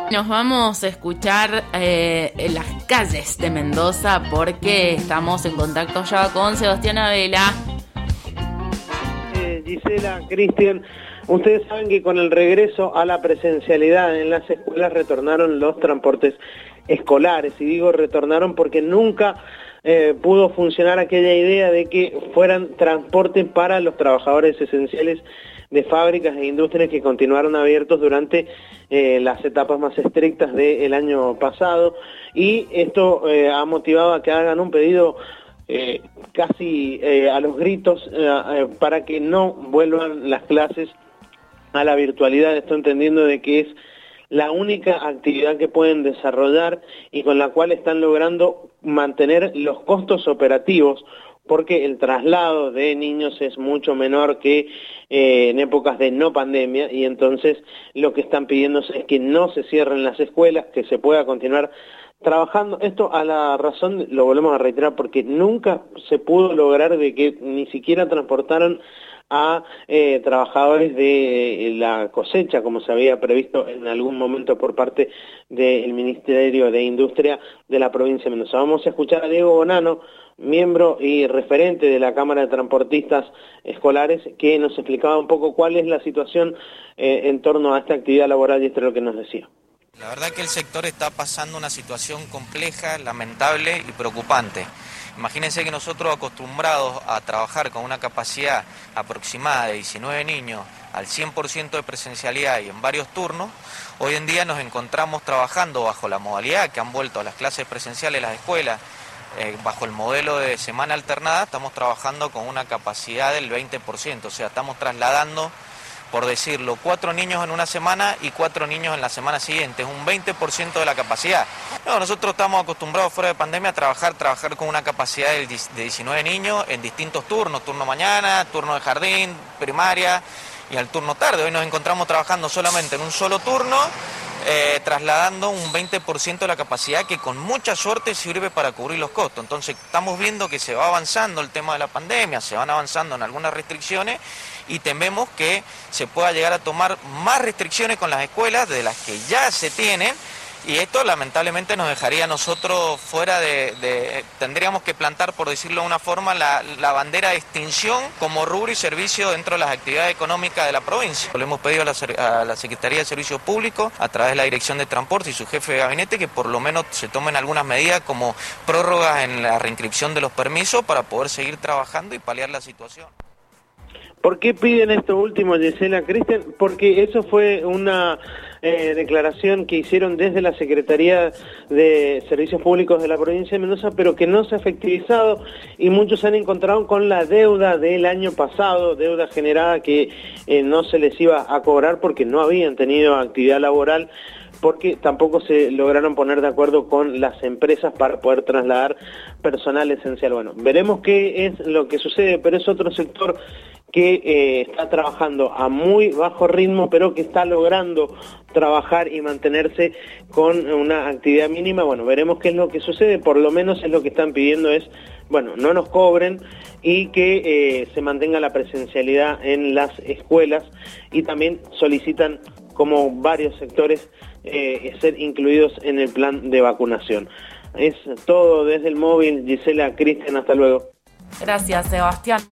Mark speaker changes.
Speaker 1: Nos vamos a escuchar en las calles de Mendoza porque estamos en contacto ya con Sebastián Abela.
Speaker 2: Gisela, Cristian, ustedes saben que con el regreso a la presencialidad en las escuelas retornaron los transportes escolares, y digo retornaron porque nunca pudo funcionar aquella idea de que fueran transportes para los trabajadores esenciales de fábricas e industrias que continuaron abiertos durante las etapas más estrictas del año pasado, y esto ha motivado a que hagan un pedido casi a los gritos para que no vuelvan las clases a la virtualidad. Estoy entendiendo de que es la única actividad que pueden desarrollar y con la cual están logrando mantener los costos operativos, porque el traslado de niños es mucho menor que en épocas de no pandemia, y entonces lo que están pidiendo es que no se cierren las escuelas, que se pueda continuar trabajando. Esto a la razón, lo volvemos a reiterar, porque nunca se pudo lograr de que ni siquiera transportaran a trabajadores de la cosecha, como se había previsto en algún momento por parte del Ministerio de Industria de la provincia de Mendoza. Vamos a escuchar a Diego Bonano, miembro y referente de la Cámara de Transportistas Escolares, que nos explicaba un poco cuál es la situación en torno a esta actividad laboral, y esto es lo que nos decía.
Speaker 3: La verdad que el sector está pasando una situación compleja, lamentable y preocupante. Imagínense que nosotros, acostumbrados a trabajar con una capacidad aproximada de 19 niños al 100% de presencialidad y en varios turnos, hoy en día nos encontramos trabajando bajo la modalidad que han vuelto a las clases presenciales las escuelas, bajo el modelo de semana alternada. Estamos trabajando con una capacidad del 20%, o sea, estamos trasladando, por decirlo, 4 niños en una semana y 4 niños en la semana siguiente, es un 20% de la capacidad. No, nosotros estamos acostumbrados fuera de pandemia a trabajar con una capacidad de 19 niños en distintos turnos, turno mañana, turno de jardín, primaria y al turno tarde. Hoy nos encontramos trabajando solamente en un solo turno, trasladando un 20% de la capacidad, que con mucha suerte sirve para cubrir los costos. Entonces estamos viendo que se va avanzando el tema de la pandemia, se van avanzando en algunas restricciones, y tememos que se pueda llegar a tomar más restricciones con las escuelas de las que ya se tienen, y esto lamentablemente nos dejaría a nosotros fuera tendríamos que plantar, por decirlo de una forma, la bandera de extinción como rubro y servicio dentro de las actividades económicas de la provincia. Le hemos pedido a la Secretaría de Servicios Públicos, a través de la Dirección de Transporte y su jefe de gabinete, que por lo menos se tomen algunas medidas como prórrogas en la reinscripción de los permisos para poder seguir trabajando y paliar la situación.
Speaker 2: ¿Por qué piden esto último, Gisela, Cristian? Porque eso fue una declaración que hicieron desde la Secretaría de Servicios Públicos de la provincia de Mendoza, pero que no se ha efectivizado, y muchos se han encontrado con la deuda del año pasado, deuda generada que no se les iba a cobrar porque no habían tenido actividad laboral, porque tampoco se lograron poner de acuerdo con las empresas para poder trasladar personal esencial. Bueno, veremos qué es lo que sucede, pero es otro sector que está trabajando a muy bajo ritmo, pero que está logrando trabajar y mantenerse con una actividad mínima. Bueno, veremos qué es lo que sucede. Por lo menos es lo que están pidiendo, es, bueno, no nos cobren y que se mantenga la presencialidad en las escuelas, y también solicitan, como varios sectores, ser incluidos en el plan de vacunación. Es todo desde el móvil. Gisela, Cristian, hasta luego.
Speaker 1: Gracias, Sebastián.